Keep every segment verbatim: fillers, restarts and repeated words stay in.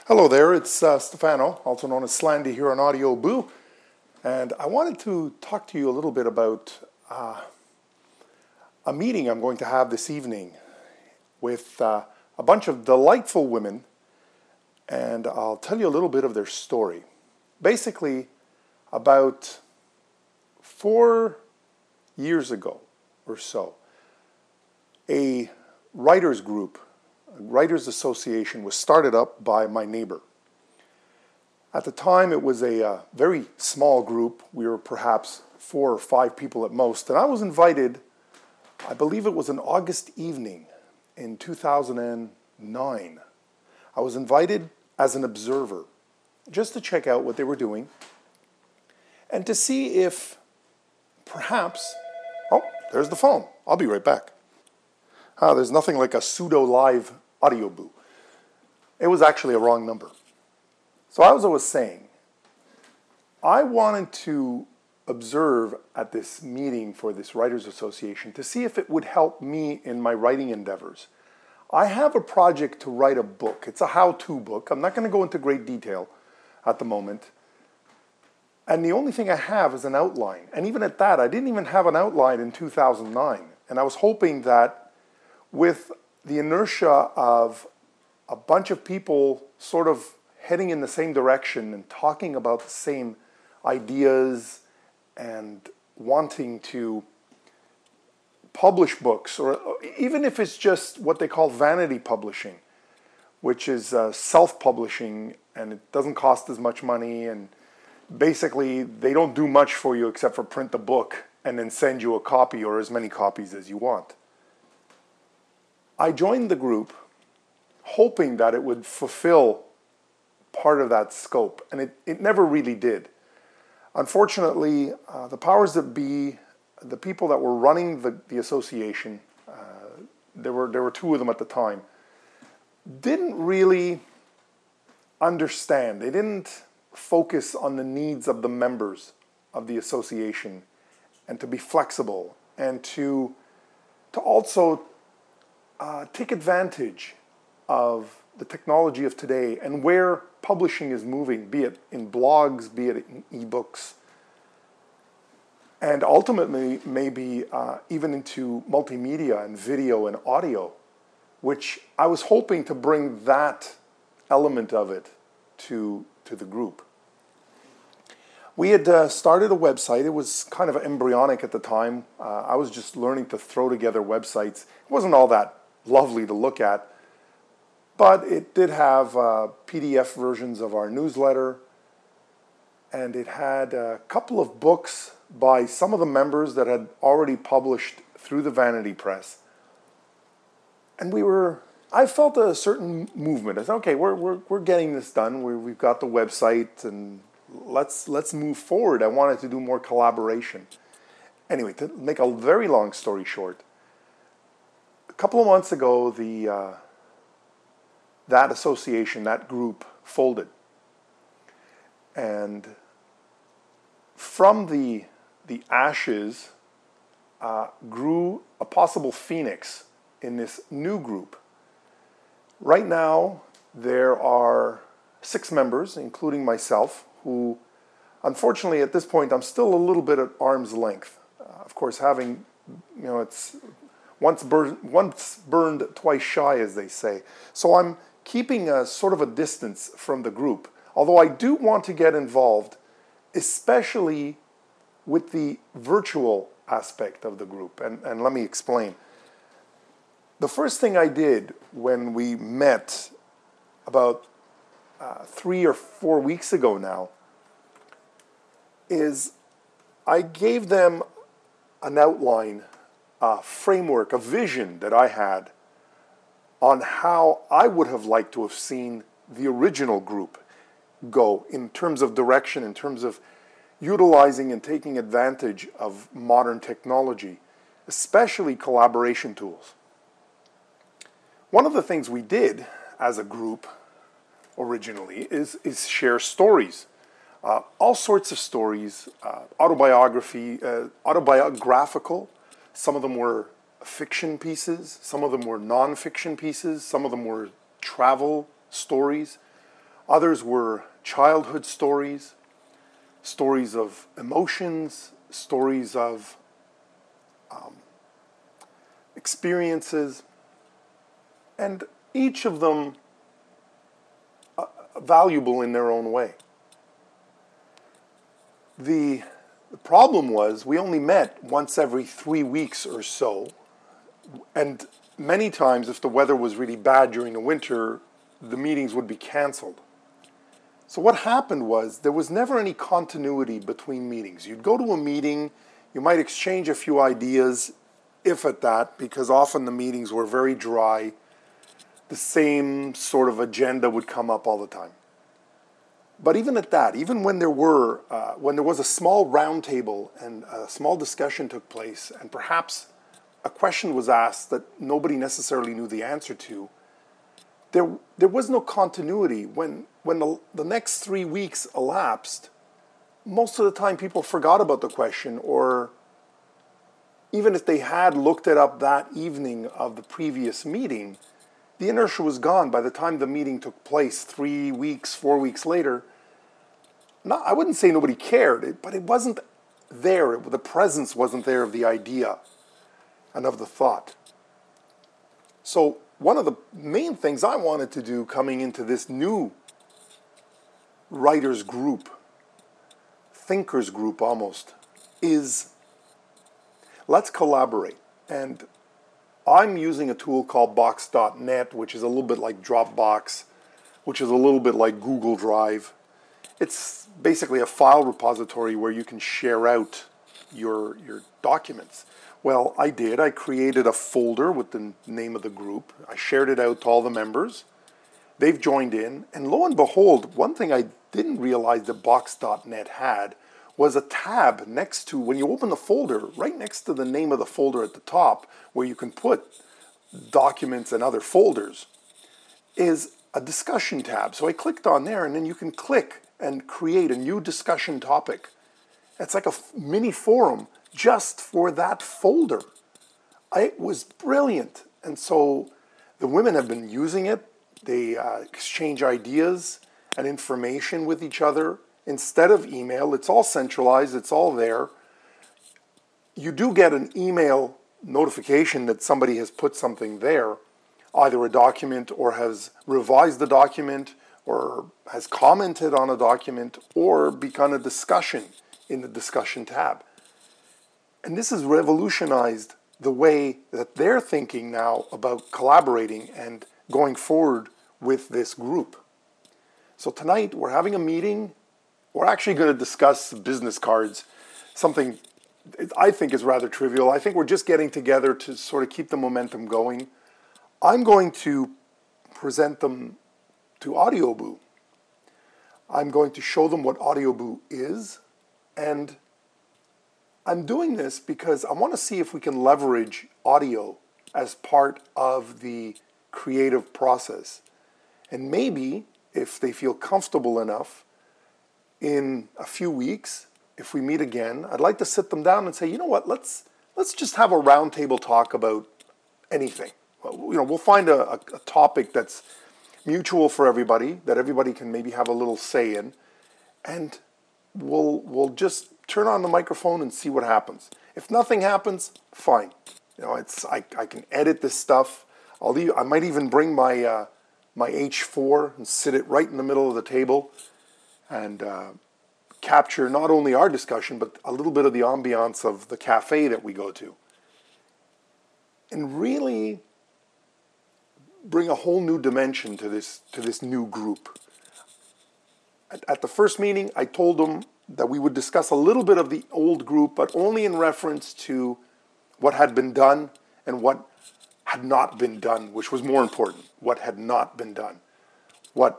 Hello there, it's uh, Stefano, also known as Slandy here on Audio Boo, and I wanted to talk to you a little bit about uh, a meeting I'm going to have this evening with uh, a bunch of delightful women, and I'll tell you a little bit of their story. Basically, about four years ago or so, a writers group, a writers association, was started up by my neighbor. At the time, it was a uh, very small group. We were perhaps four or five people at most, and I was invited, I believe it was an August evening in two thousand nine. I was invited as an observer, just to check out what they were doing, and to see if perhaps, oh, there's the phone. I'll be right back. Ah, there's nothing like a pseudo-live audio boo. It was actually a wrong number. So as I was saying, I wanted to observe at this meeting for this Writers Association to see if it would help me in my writing endeavors. I have a project to write a book. It's a how-to book. I'm not going to go into great detail at the moment. And the only thing I have is an outline. And even at that, I didn't even have an outline in two thousand nine. And I was hoping that with the inertia of a bunch of people sort of heading in the same direction and talking about the same ideas and wanting to publish books, or even if it's just what they call vanity publishing, which is uh, self-publishing, and it doesn't cost as much money, and basically they don't do much for you except for print the book and then send you a copy or as many copies as you want. I joined the group hoping that it would fulfill part of that scope, and it, it never really did. Unfortunately, uh, the powers that be, the people that were running the, the association, uh, there were there were two of them at the time, didn't really understand. They didn't focus on the needs of the members of the association, and to be flexible, and to to also Uh, take advantage of the technology of today and where publishing is moving, be it in blogs, be it in ebooks, and ultimately maybe uh, even into multimedia and video and audio, which I was hoping to bring that element of it to, to the group. We had uh, started a website. It was kind of embryonic at the time. Uh, I was just learning to throw together websites. It wasn't all that lovely to look at, but it did have uh, P D F versions of our newsletter, and it had a couple of books by some of the members that had already published through the Vanity Press. And we were, I felt a certain movement. I said, okay, we're we're we're getting this done. We're, we've got the website, and let's let's move forward. I wanted to do more collaboration. Anyway, to make a very long story short, a couple of months ago, the uh, that association, that group, folded, and from the the ashes uh, grew a possible phoenix in this new group. Right now, there are six members, including myself, who, unfortunately, at this point, I'm still a little bit at arm's length. Uh, of course, having, you know, it's Once burned, once burned, twice shy, as they say. So I'm keeping a sort of a distance from the group, although I do want to get involved, especially with the virtual aspect of the group. And, and let me explain. The first thing I did when we met about uh, three or four weeks ago now is I gave them an outline, a framework, a vision that I had on how I would have liked to have seen the original group go in terms of direction, in terms of utilizing and taking advantage of modern technology, especially collaboration tools. One of the things we did as a group originally is, is share stories. Uh, all sorts of stories, uh, autobiography, uh, autobiographical. Some of them were fiction pieces, some of them were non-fiction pieces, some of them were travel stories. Others were childhood stories, stories of emotions, stories of um, experiences, and each of them uh, valuable in their own way. The, the problem was we only met once every three weeks or so, and many times if the weather was really bad during the winter, the meetings would be canceled. So what happened was there was never any continuity between meetings. You'd go to a meeting, you might exchange a few ideas, if at that, because often the meetings were very dry. The same sort of agenda would come up all the time. But even at that, even when there were, uh, when there was a small round table and a small discussion took place, and perhaps a question was asked that nobody necessarily knew the answer to, there there was no continuity. When when the, the next three weeks elapsed, most of the time people forgot about the question, or even if they had looked it up that evening of the previous meeting, the inertia was gone by the time the meeting took place three weeks, four weeks later. Not, I wouldn't say nobody cared, but it wasn't there. The presence wasn't there of the idea and of the thought. So one of the main things I wanted to do coming into this new writers group, thinkers group almost, is let's collaborate. And I'm using a tool called box dot net, which is a little bit like Dropbox, which is a little bit like Google Drive. It's basically a file repository where you can share out your, your documents. Well, I did. I created a folder with the name of the group. I shared it out to all the members. They've joined in. And lo and behold, one thing I didn't realize that box dot net had was a tab next to, when you open the folder, right next to the name of the folder at the top, where you can put documents and other folders, is a discussion tab. So I clicked on there, and then you can click and create a new discussion topic. It's like a mini forum just for that folder. It was brilliant. And so the women have been using it. They uh, exchange ideas and information with each other. Instead of email, it's all centralized, it's all there. You do get an email notification that somebody has put something there, either a document or has revised the document or has commented on a document or begun a discussion in the discussion tab. And this has revolutionized the way that they're thinking now about collaborating and going forward with this group. So tonight we're having a meeting. We're actually going to discuss business cards, something I think is rather trivial. I think we're just getting together to sort of keep the momentum going. I'm going to present them to AudioBoo. I'm going to show them what AudioBoo is, and I'm doing this because I want to see if we can leverage audio as part of the creative process. And maybe, if they feel comfortable enough, in a few weeks, if we meet again, I'd like to sit them down and say, you know what, let's let's just have a roundtable talk about anything. You know, we'll find a, a, a topic that's mutual for everybody, that everybody can maybe have a little say in, and we'll we'll just turn on the microphone and see what happens. If nothing happens, fine. You know, it's I, I can edit this stuff. I'll leave, I might even bring my uh, my H four and sit it right in the middle of the table and uh, capture not only our discussion, but a little bit of the ambiance of the cafe that we go to. And really bring a whole new dimension to this, to this new group. At, at the first meeting, I told them that we would discuss a little bit of the old group, but only in reference to what had been done and what had not been done, which was more important, what had not been done. What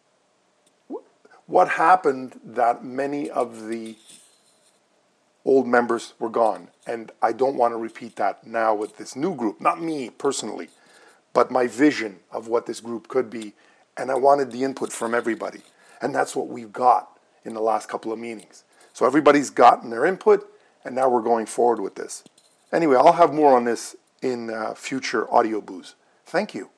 What happened that many of the old members were gone. And I don't want to repeat that now with this new group. Not me personally, but my vision of what this group could be. And I wanted the input from everybody. And that's what we've got in the last couple of meetings. So everybody's gotten their input, and now we're going forward with this. Anyway, I'll have more on this in uh, future AudioBoos. Thank you.